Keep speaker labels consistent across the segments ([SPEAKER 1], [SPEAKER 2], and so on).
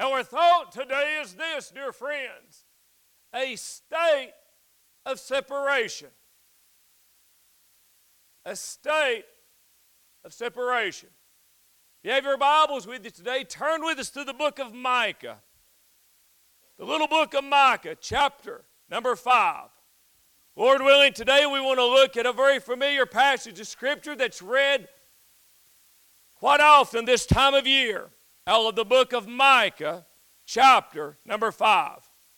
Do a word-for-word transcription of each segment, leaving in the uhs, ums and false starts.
[SPEAKER 1] Our thought today is this, dear friends, a state of separation. A state of separation. If you have your Bibles with you today, turn with us to the book of Micah. The little book of Micah, chapter number five. Lord willing, today we want to look at a very familiar passage of Scripture that's read quite often this time of year, out of the book of Micah, chapter number five.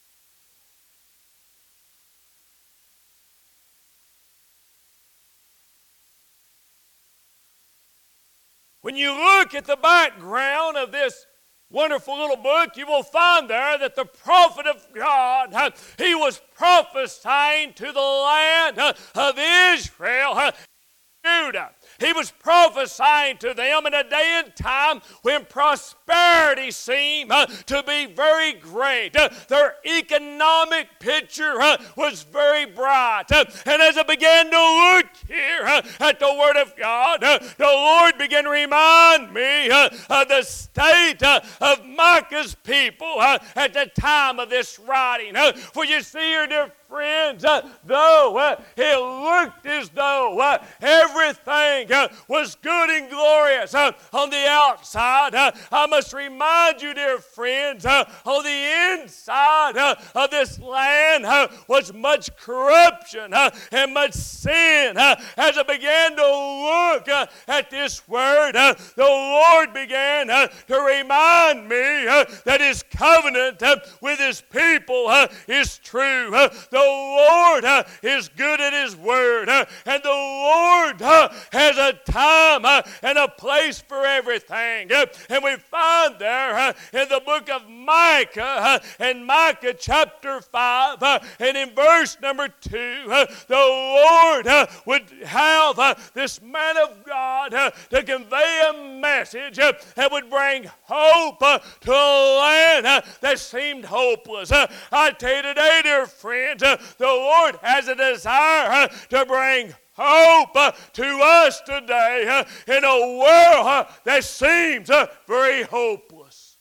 [SPEAKER 1] When you look at the background of this wonderful little book, you will find there that the prophet of God, he was prophesying to the land of Israel, Judah. He was prophesying to them in a day and time when prosperity seemed uh, to be very great. Uh, their economic picture uh, was very bright. Uh, and as I began to look here uh, at the Word of God, uh, the Lord began to remind me uh, of the state uh, of Micah's people uh, at the time of this writing. Uh, for you see here, dear friends, uh, though uh, it looked as though uh, everything uh, was good and glorious uh, on the outside, uh, I must remind you, dear friends, uh, on the inside uh, of this land uh, was much corruption uh, and much sin. Uh, as I began to look uh, at this word, uh, the Lord began uh, to remind me uh, that His covenant uh, with His people uh, is true. Uh, The Lord uh, is good at His word, uh, and the Lord uh, has a time uh, and a place for everything. Uh, and we find there uh, in the book of Micah, uh, in Micah chapter five, uh, and in verse number two, uh, the Lord uh, would have uh, this man of God uh, to convey a message uh, that would bring hope uh, to a land uh, that seemed hopeless. Uh, I tell you today, dear friends, uh, the Lord has a desire uh, to bring hope uh, to us today uh, in a world uh, that seems uh, very hopeless.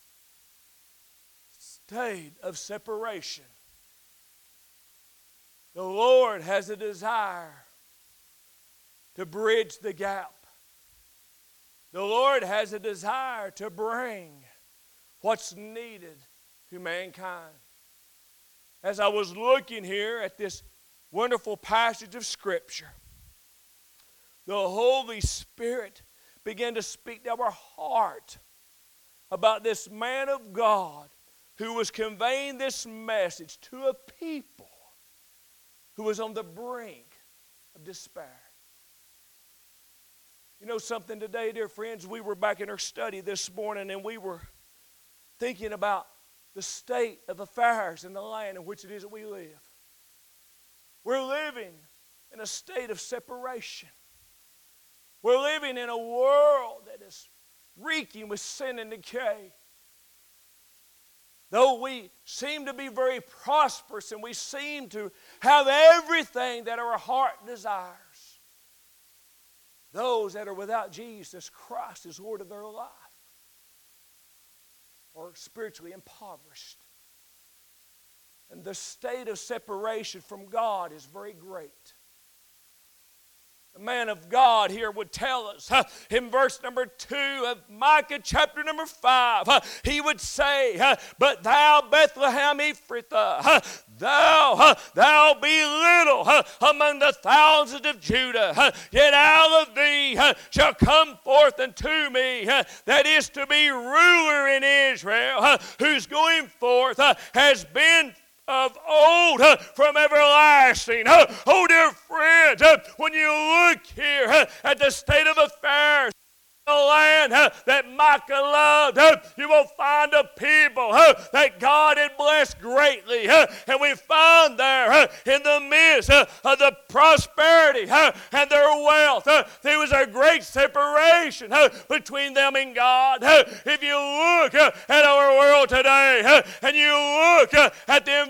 [SPEAKER 1] State of separation. The Lord has a desire to bridge the gap. The Lord has a desire to bring what's needed to mankind. As I was looking here at this wonderful passage of Scripture, the Holy Spirit began to speak to our heart about this man of God who was conveying this message to a people who was on the brink of despair. You know something today, dear friends? We were back in our study this morning and we were thinking about the state of affairs in the land in which it is that we live. We're living in a state of separation. We're living in a world that is reeking with sin and decay. Though we seem to be very prosperous and we seem to have everything that our heart desires, those that are without Jesus Christ as Lord of their life are spiritually impoverished. And the state of separation from God is very great. The man of God here would tell us uh, in verse number two of Micah chapter number five, uh, he would say, uh, but thou Bethlehem Ephrathah, uh, thou, uh, thou be little uh, among the thousands of Judah, uh, yet out of thee uh, shall come forth unto me, uh, that is to be ruler in Israel, uh, whose going forth uh, has been of old, uh, from everlasting. Uh, oh, dear friends, uh, when you look here uh, at the state of affairs, the land uh, that Micah loved, uh, you will find a people uh, that God had blessed greatly. Uh, and we find there uh, in the midst uh, of the prosperity uh, and their wealth, uh, there was a great separation uh, between them and God. Uh, if you look uh, at our world today uh, and you look uh, at the environment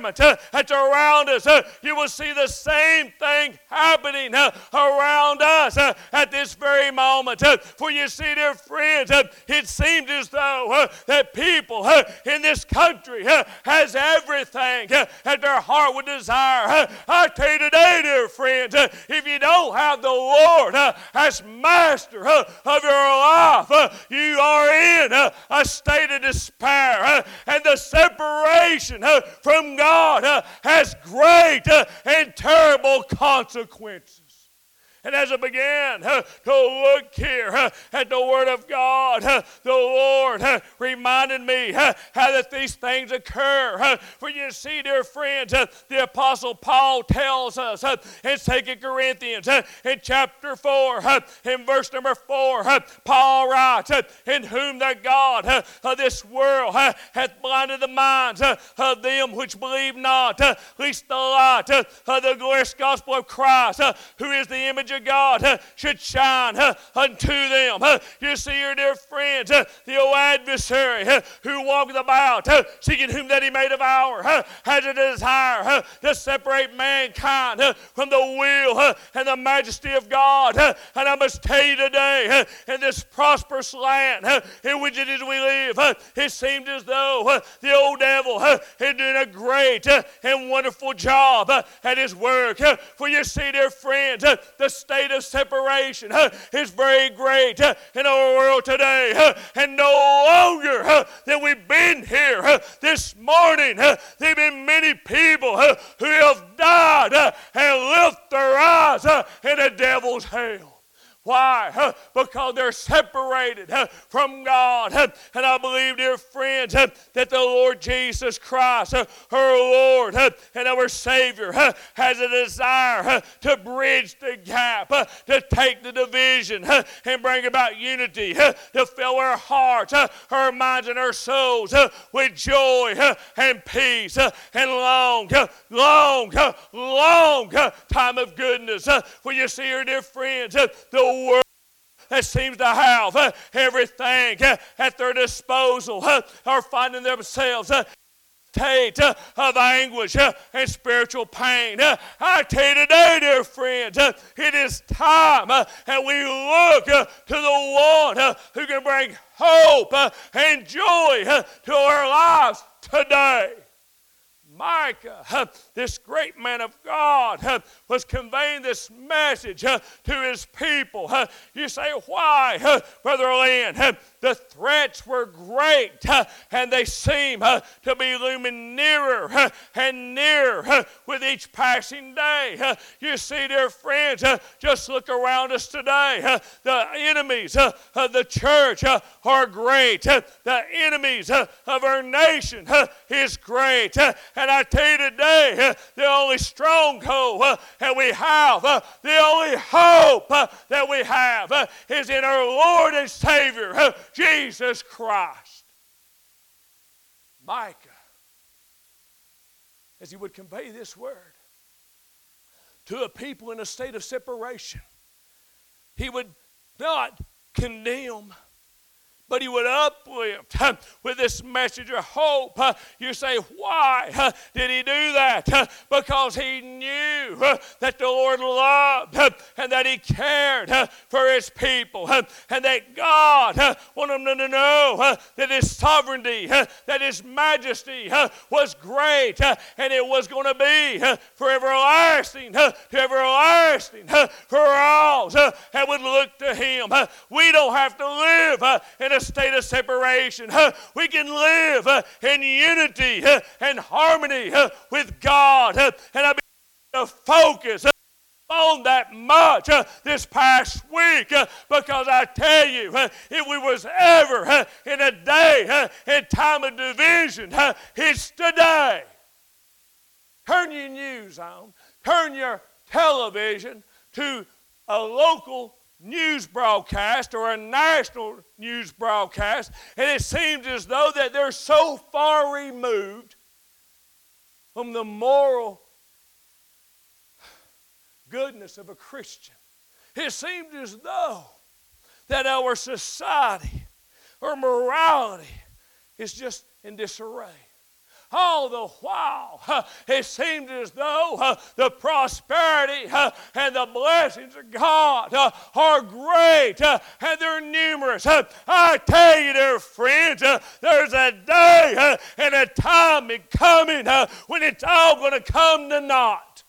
[SPEAKER 1] environment uh, that's around us. Uh, you will see the same thing happening uh, around us uh, at this very moment. Uh, for you see, dear friends, uh, it seems as though uh, that people uh, in this country uh, has everything uh, that their heart would desire. Uh, I tell you today, dear friends, uh, if you don't have the Lord uh, as master uh, of your life, uh, you are in uh, a state of despair. Uh, and the separation uh, from God uh, has great uh, and terrible consequences. And as I began uh, to look here uh, at the Word of God, uh, the Lord uh, reminded me uh, how that these things occur. Uh, for you see, dear friends, uh, the Apostle Paul tells us uh, in Second Corinthians uh, in chapter four, uh, in verse number four, uh, Paul writes, uh, in whom the God uh, of this world uh, hath blinded the minds uh, of them which believe not, uh, lest the light uh, of the glorious gospel of Christ, uh, who is the image of God, uh, should shine uh, unto them. Uh, you see here, dear friends, uh, the old adversary uh, who walketh about, uh, seeking whom that he may devour, uh, has a desire uh, to separate mankind uh, from the will uh, and the majesty of God. Uh, and I must tell you today, uh, in this prosperous land uh, in which it is we live, uh, it seems as though uh, the old devil uh, is doing a great uh, and wonderful job uh, at his work. Uh, for you see, dear friends, uh, the state of separation uh, is very great uh, in our world today. Uh, and no longer uh, that we've been here uh, this morning, uh, there have been many people uh, who have died uh, and left their eyes uh, in the devil's hell. Why? Uh, because they're separated uh, from God. Uh, and I believe, dear friends, uh, that the Lord Jesus Christ, uh, our Lord uh, and our Savior, uh, has a desire uh, to bridge the gap, uh, to take the division uh, and bring about unity, uh, to fill our hearts, uh, our minds, and our souls uh, with joy uh, and peace uh, and long, uh, long, uh, long uh, time of goodness. Uh, for you see here, dear friends, uh, the world that seems to have uh, everything uh, at their disposal uh, are finding themselves uh, state uh, of anguish uh, and spiritual pain. Uh, I tell you today, dear friends, uh, it is time uh, and we look uh, to the one uh, who can bring hope uh, and joy uh, to our lives today. Micah, uh, this great man of God, uh, was conveying this message uh, to his people. Uh, you say, why, uh, Brother Lynn? Uh, the threats were great, uh, and they seem uh, to be looming nearer uh, and nearer uh, with each passing day. Uh, you see, dear friends, uh, just look around us today. Uh, the enemies uh, of the church uh, are great. Uh, the enemies uh, of our nation uh, is great. Uh, and I tell you today, uh, the only stronghold uh, that we have, uh, the only hope uh, that we have uh, is in our Lord and Savior, uh, Jesus Christ. Micah, as he would convey this word to a people in a state of separation, he would not condemn, but he would uplift uh, with this message of hope. Uh, you say, why uh, did he do that? Uh, because he knew uh, that the Lord loved uh, and that he cared uh, for his people. Uh, and that God uh, wanted them to know uh, that his sovereignty, uh, that his majesty uh, was great. Uh, and it was going to be uh, for everlasting, uh, to everlasting, uh, for all uh, that would look to him. Uh, we don't have to live uh, in a state of separation. Uh, we can live uh, in unity uh, and harmony uh, with God. Uh, and I begin to focus uh, on that much uh, this past week uh, because I tell you, uh, if we was ever uh, in a day, uh, in time of division, uh, it's today. Turn your news on. Turn your television to a local news broadcast or a national news broadcast, and it seems as though that they're so far removed from the moral goodness of a Christian. It seems as though that our society or morality is just in disarray. all the while, uh, it seems as though uh, the prosperity uh, and the blessings of God uh, are great uh, and they're numerous. Uh, I tell you, dear friends, uh, there's a day uh, and a time coming uh, when it's all going to come to naught.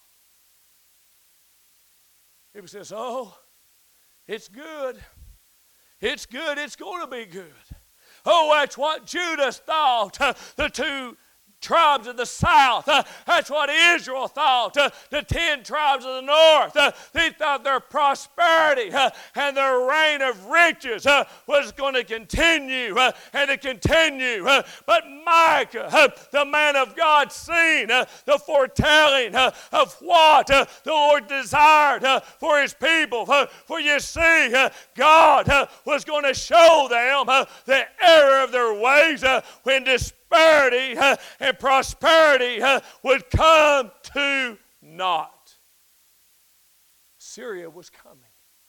[SPEAKER 1] People says, oh, it's good. It's good. It's going to be good. Oh, that's what Judas thought. Uh, the two tribes of the south. Uh, that's what Israel thought. Uh, the ten tribes of the north. Uh, they thought their prosperity uh, and their reign of riches uh, was going to continue uh, and to continue. Uh, but Micah, uh, the man of God, seen uh, the foretelling uh, of what uh, the Lord desired uh, for his people. Uh, for you see, uh, God uh, was going to show them uh, the error of their ways uh, when this prosperity uh, and prosperity uh, would come to naught. Syria was coming.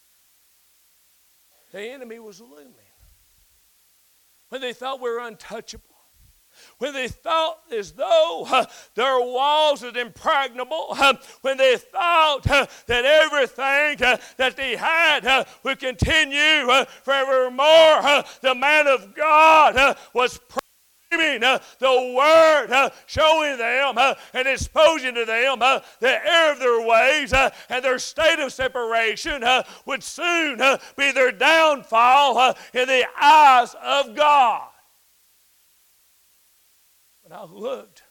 [SPEAKER 1] The enemy was looming. When they thought we were untouchable, when they thought as though uh, their walls was impregnable, uh, when they thought uh, that everything uh, that they had uh, would continue uh, forevermore, uh, the man of God uh, was Uh, the word, uh, showing them uh, and exposing to them uh, the error of their ways uh, and their state of separation uh, would soon uh, be their downfall uh, in the eyes of God. When I looked,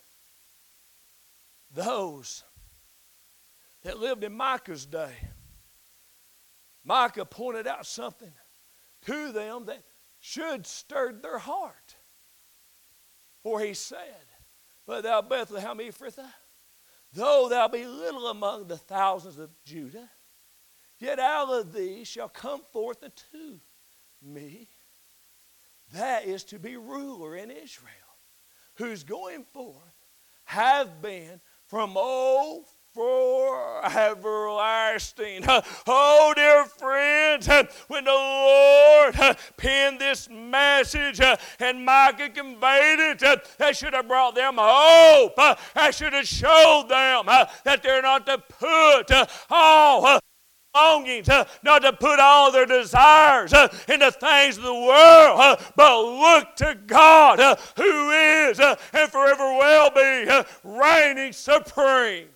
[SPEAKER 1] those that lived in Micah's day, Micah pointed out something to them that should stir their heart. For he said, but thou Bethlehem Ephrathah, though thou be little among the thousands of Judah, yet out of thee shall come forth unto me that is to be ruler in Israel, whose going forth have been from old for everlasting. Oh, dear friends, when the Lord penned this message and Micah conveyed it, that should have brought them hope. That should have showed them that they're not to put all longings, not to put all their desires in the things of the world, but look to God, who is and forever will be reigning supreme.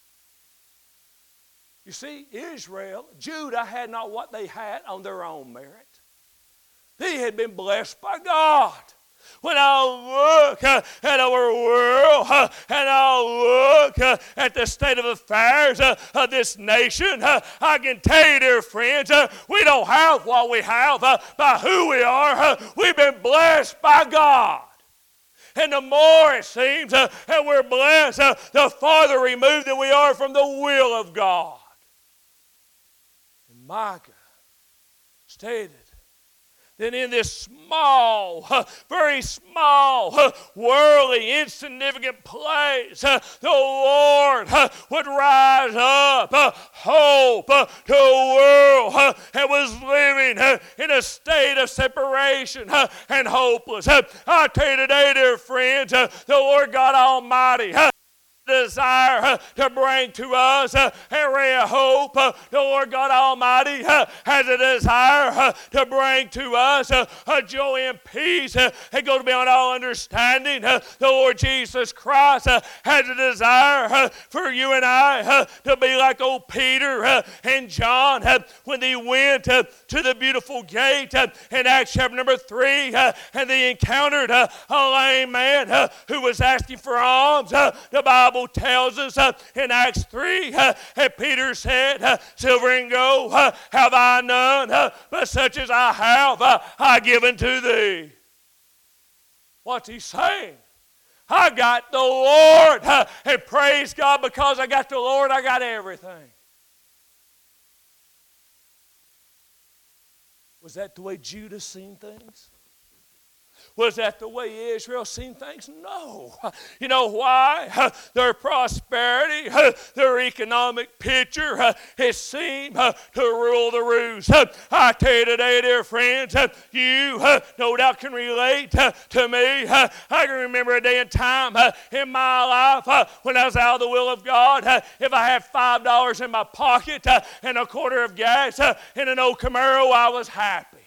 [SPEAKER 1] You see, Israel, Judah had not what they had on their own merit. They had been blessed by God. When I look uh, at our world uh, and I look uh, at the state of affairs uh, of this nation, uh, I can tell you, dear friends, uh, we don't have what we have uh, by who we are. Uh, we've been blessed by God. And the more it seems uh, that we're blessed, uh, the farther removed that we are from the will of God. And Micah stated that in this small, uh, very small, uh, worldly, insignificant place, uh, the Lord uh, would rise up, uh, hope uh, to a world uh, that was living uh, in a state of separation uh, and hopeless. Uh, I tell you today, dear friends, uh, the Lord God Almighty uh, desire uh, to bring to us uh, a ray of hope. Uh, the Lord God Almighty uh, has a desire uh, to bring to us uh, a joy and peace uh, that goes beyond all understanding. Uh, the Lord Jesus Christ uh, has a desire uh, for you and I uh, to be like old Peter uh, and John uh, when they went uh, to the beautiful gate uh, in Acts chapter number three uh, and they encountered uh, a lame man uh, who was asking for alms. Uh, the Bible tells us uh, in Acts three uh, that Peter said, uh, silver and gold uh, have I none, uh, but such as I have uh, I given to thee. What's he saying? I got the Lord, uh, and praise God, because I got the Lord, I got everything. Was that the way Judah seen things? Was that the way Israel seen things? No. You know why? Their prosperity, their economic picture has seemed to rule the roost. I tell you today, dear friends, you no doubt can relate to me. I can remember a day and time in my life when I was out of the will of God. If I had five dollars in my pocket and a quarter of gas in an old Camaro, I was happy.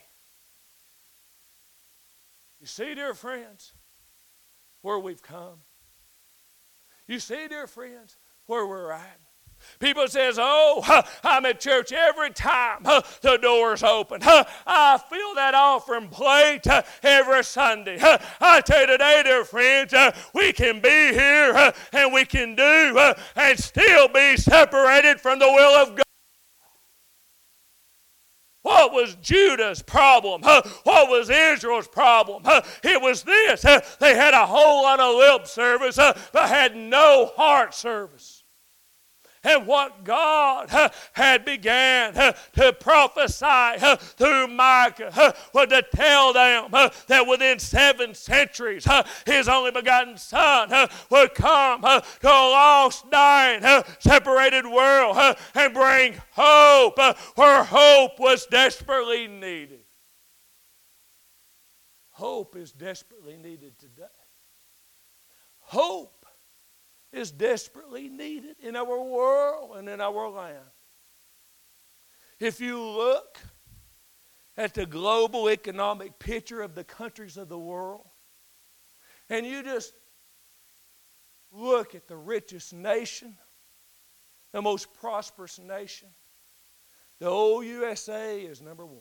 [SPEAKER 1] You see, dear friends, where we've come. You see, dear friends, where we're at. People says, oh, I'm at church every time the door's open. I fill that offering plate every Sunday. I tell you today, dear friends, we can be here and we can do and still be separated from the will of God. What was Judah's problem? What was Israel's problem? It was this. They had a whole lot of lip service, but had no heart service. And what God had began to prophesy through Micah was to tell them that within seven centuries His only begotten Son would come to a lost, dying, separated world and bring hope where hope was desperately needed. Hope is desperately needed today. Hope is desperately needed in our world and in our land. If you look at the global economic picture of the countries of the world, and you just look at the richest nation, the most prosperous nation, the old U S A is number one.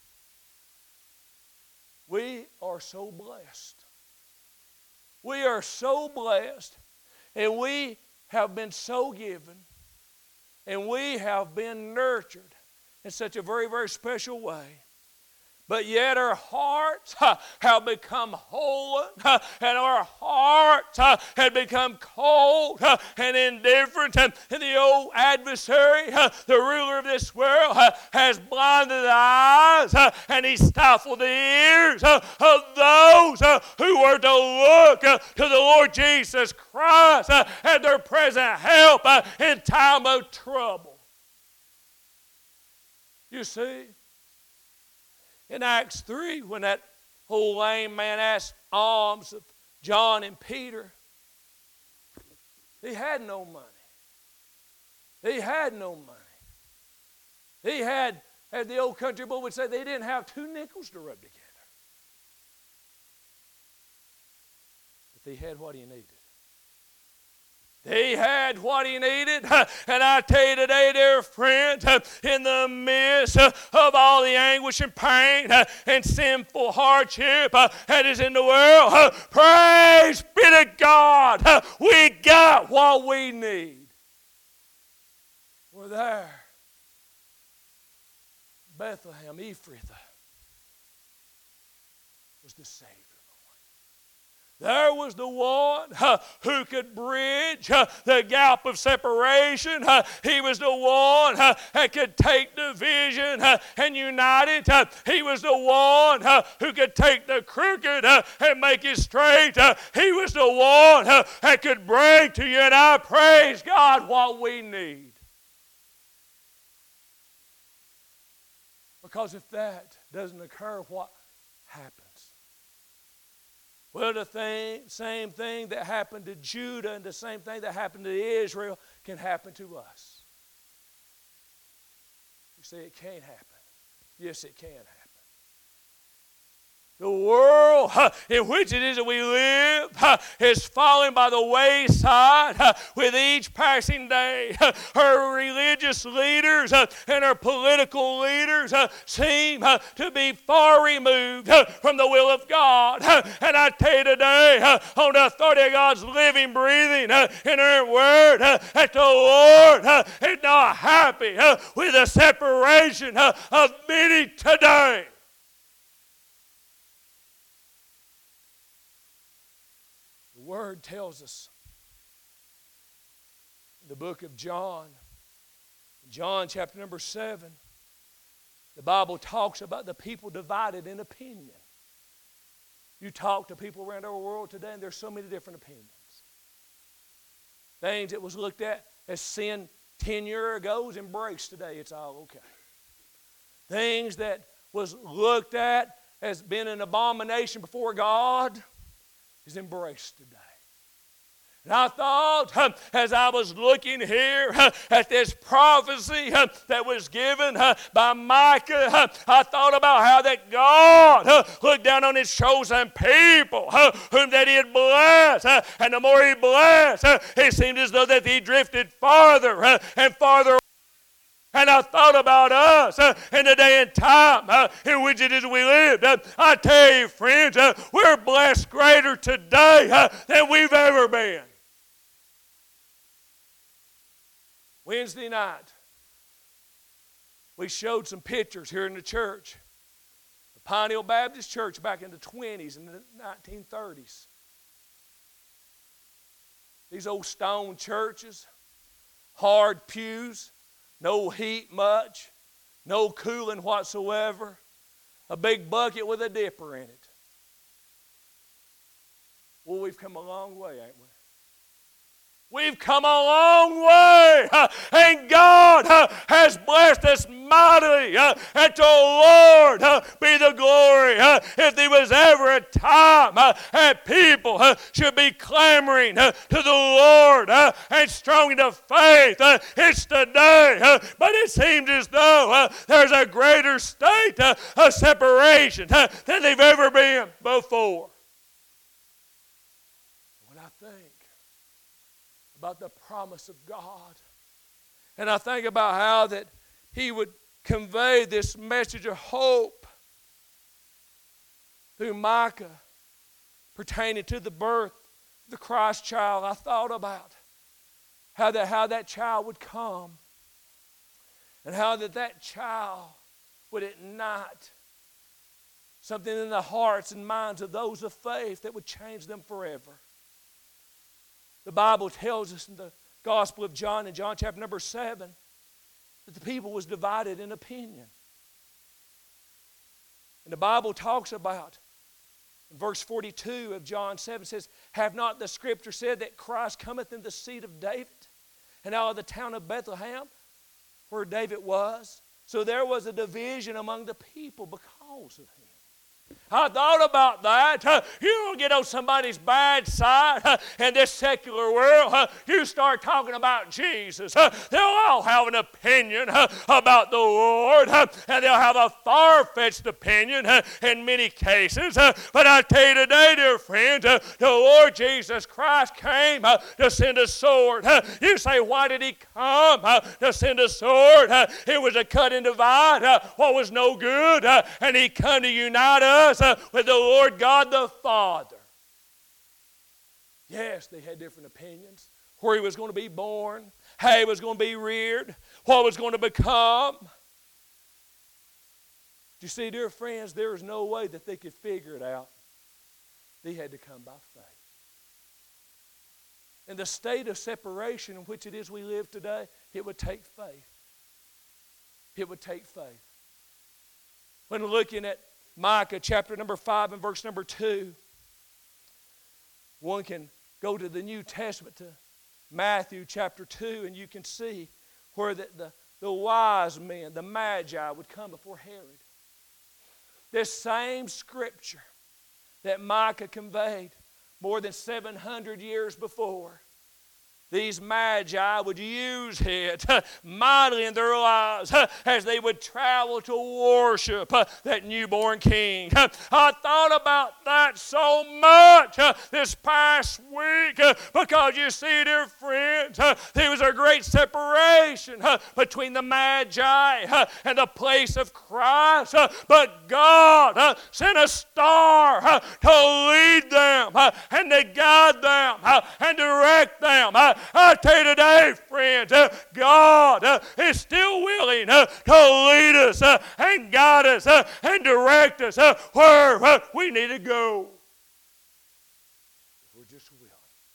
[SPEAKER 1] We are so blessed. We are so blessed. And we have been so given, and we have been nurtured in such a very, very special way. But yet our hearts uh, have become hollow, uh, and our hearts uh, have become cold uh, and indifferent. And, and the old adversary, uh, the ruler of this world, uh, has blinded the eyes uh, and he stifled the ears uh, of those uh, who were to look uh, to the Lord Jesus Christ uh, and their present help uh, in time of trouble. You see? In Acts three, when that old lame man asked alms of John and Peter, he had no money. He had no money. He had, as the old country boy would say, they didn't have two nickels to rub together. But they had what he needed. He had what he needed. And I tell you today, dear friend, in the midst of all the anguish and pain and sinful hardship that is in the world, praise be to God, we got what we need. We're there. Bethlehem, Ephrathah was the Savior. There was the one uh, who could bridge uh, the gap of separation. Uh, he was the one uh, that could take division uh, and unite it. Uh, he was the one uh, who could take the crooked uh, and make it straight. Uh, he was the one uh, that could bring to you and I, praise God, what we need. Because if that doesn't occur, what happens? Well, the thing, same thing that happened to Judah and the same thing that happened to Israel can happen to us. You say it can't happen. Yes, it can happen. The world uh, in which it is that we live uh, is falling by the wayside uh, with each passing day. Uh, our religious leaders uh, and our political leaders uh, seem uh, to be far removed uh, from the will of God. Uh, and I tell you today, uh, on the authority of God's living, breathing, uh, inerrant word, uh, that the Lord uh, is not happy uh, with the separation uh, of many today. The Word tells us in the book of John, John chapter number seven, the Bible talks about the people divided in opinion. You talk to people around our world today, and there's so many different opinions. Things that was looked at as sin ten years ago is embraced today. It's all okay. Things that was looked at as being an abomination before God is embraced today. And I thought, uh, as I was looking here uh, at this prophecy uh, that was given uh, by Micah, uh, I thought about how that God uh, looked down on His chosen people, uh, whom that He had blessed. Uh, and the more He blessed, uh, it seemed as though that He drifted farther uh, and farther. And I thought about us uh, in the day and time uh, in which it is we lived. Uh, I tell you, friends, uh, we're blessed greater today uh, than we've ever been. Wednesday night, we showed some pictures here in the church. The Pine Hill Baptist Church back in the twenties and the nineteen thirties. These old stone churches, hard pews, no heat much, no cooling whatsoever, a big bucket with a dipper in it. Well, we've come a long way, ain't we? We've come a long way, uh, and God uh, has blessed us mightily, uh, and to the Lord uh, be the glory. Uh, if there was ever a time uh, that people uh, should be clamoring uh, to the Lord uh, and strong into faith, uh, it's today. Uh, but it seems as though uh, there's a greater state uh, of separation uh, than they've ever been before. When I think about the promise of God, and I think about how that He would convey this message of hope through Micah pertaining to the birth of the Christ child, I thought about how that, how that child would come and how that that child would ignite something in the hearts and minds of those of faith that would change them forever. The Bible tells us in the Gospel of John, in John chapter number seven, that the people was divided in opinion. And the Bible talks about, in verse forty-two of John seven, says, have not the Scripture said that Christ cometh in the seed of David, and out of the town of Bethlehem, where David was? So there was a division among the people because of him. I thought about that. Uh, you don't get on somebody's bad side uh, in this secular world. Uh, you start talking about Jesus. Uh, they'll all have an opinion uh, about the Lord, uh, and they'll have a far-fetched opinion uh, in many cases. Uh, but I tell you today, dear friends, uh, the Lord Jesus Christ came uh, to send a sword. Uh, you say, why did He come uh, to send a sword? Uh, it was to cut and divide uh, what was no good, uh, and He come to unite us us uh, with the Lord God the Father. Yes, they had different opinions. Where He was going to be born, how He was going to be reared, what was going to become. You see, dear friends, there was no way that they could figure it out. They had to come by faith. In the state of separation in which it is we live today, it would take faith. It would take faith. When looking at Micah chapter number five and verse number two, one can go to the New Testament to Matthew chapter two, and you can see where the, the, the wise men, the Magi, would come before Herod. This same scripture that Micah conveyed more than seven hundred years before, these Magi would use it uh, mightily in their lives uh, as they would travel to worship uh, that newborn King. Uh, I thought about that so much uh, this past week uh, because you see, dear friends, uh, there was a great separation uh, between the Magi uh, and the place of Christ. Uh, but God uh, sent a star uh, to lead them uh, and to guide them uh, and direct them. Uh, I tell you today, friends, uh, God uh, is still willing uh, to lead us uh, and guide us uh, and direct us uh, where uh, we need to go. If we're just willing.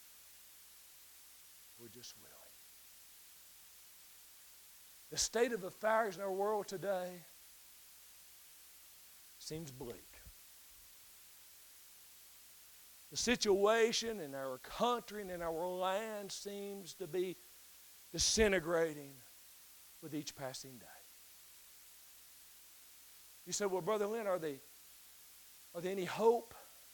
[SPEAKER 1] We're just willing. The state of affairs in our world today seems bleak.
[SPEAKER 2] The situation in our country and in our land seems to be disintegrating with each passing day. You say, well, Brother Lynn, are they, are there any hope?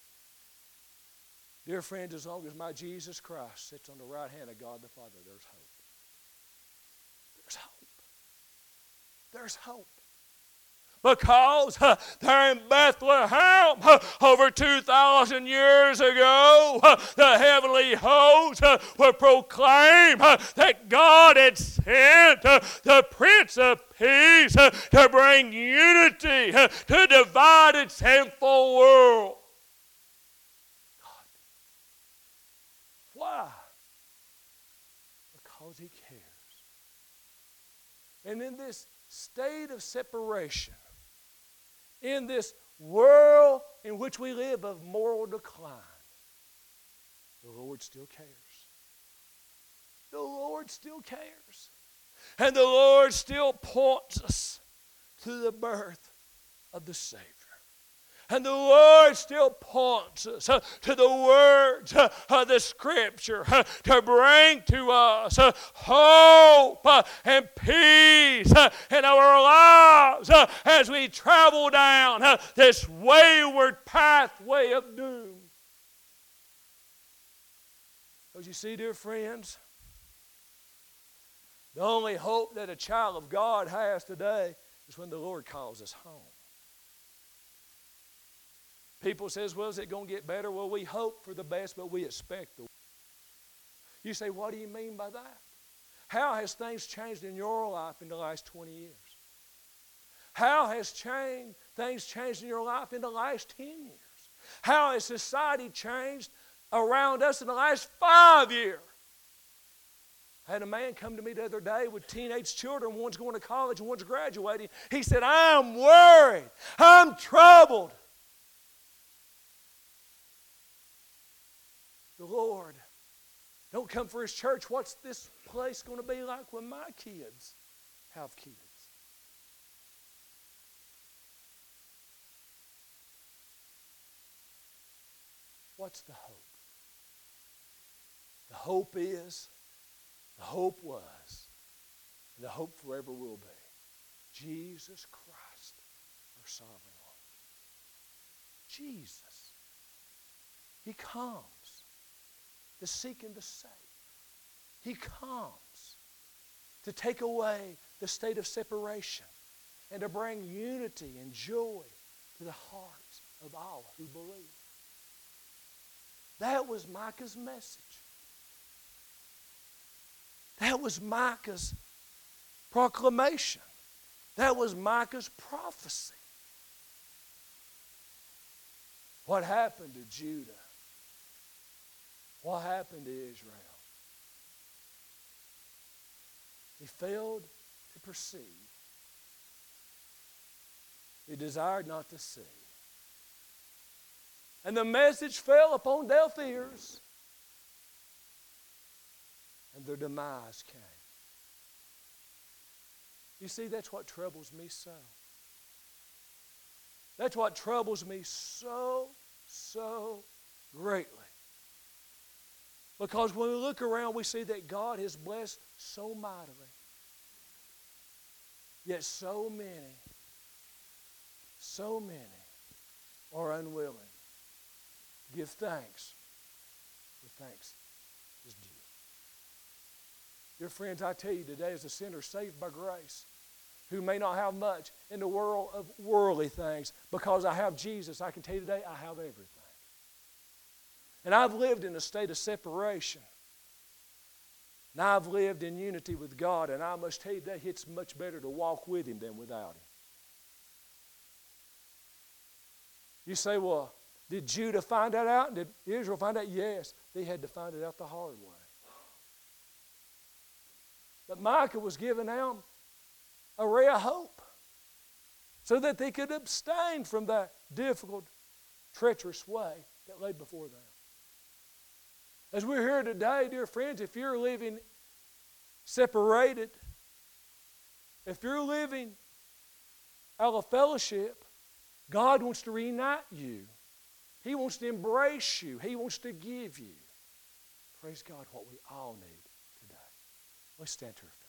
[SPEAKER 2] Dear friends, as long as my Jesus Christ sits on the right hand of God the Father, there's hope. There's hope. There's hope. Because uh, there in Bethlehem, uh, over two thousand years ago, uh, the heavenly hosts uh, would proclaim uh, that God had sent uh, the Prince of Peace uh, to bring unity uh, to a divided, sinful world. God. Why? Because He cares. And in this state of separation, in this world in which we live of moral decline, the Lord still cares. The Lord still cares. And the Lord still points us to the birth of the Savior. And the Lord still points us uh, to the words uh, of the Scripture uh, to bring to us uh, hope uh, and peace uh, in our lives uh, as we travel down uh, this wayward pathway of doom. Because you see, dear friends, the only hope that a child of God has today is when the Lord calls us home. People says, well, is it going to get better? Well, we hope for the best, but we expect the worst. You say, what do you mean by that? How has things changed in your life in the last twenty years? How has changed, things changed in your life in the last ten years? How has society changed around us in the last five years? I had a man come to me the other day with teenage children. One's going to college and one's graduating. He said, I'm worried. I'm troubled. The Lord don't come for His church. What's this place going to be like when my kids have kids? What's the hope? The hope is, the hope was, and the hope forever will be Jesus Christ, our sovereign Lord. Jesus. He comes to seek and to save. He comes to take away the state of separation and to bring unity and joy to the hearts of all who believe. That was Micah's message. That was Micah's proclamation. That was Micah's prophecy. What happened to Judah? What happened to Israel? They failed to perceive. They desired not to see. And the message fell upon deaf ears. And their demise came. You see, that's what troubles me so. That's what troubles me so, so greatly. Because when we look around, we see that God has blessed so mightily. Yet so many, so many are unwilling to give thanks where thanks is due. Dear friends, I tell you today, as a sinner saved by grace, who may not have much in the world of worldly things, because I have Jesus, I can tell you today, I have everything. And I've lived in a state of separation. And I've lived in unity with God, and I must tell you today, it's much better to walk with Him than without Him. You say, well, did Judah find that out? Did Israel find out? Yes, they had to find it out the hard way. But Micah was giving them a ray of hope so that they could abstain from that difficult, treacherous way that lay before them. As we're here today, dear friends, if you're living separated, if you're living out of fellowship, God wants to reunite you. He wants to embrace you. He wants to give you. Praise God, what we all need today. Let's stand to our feet.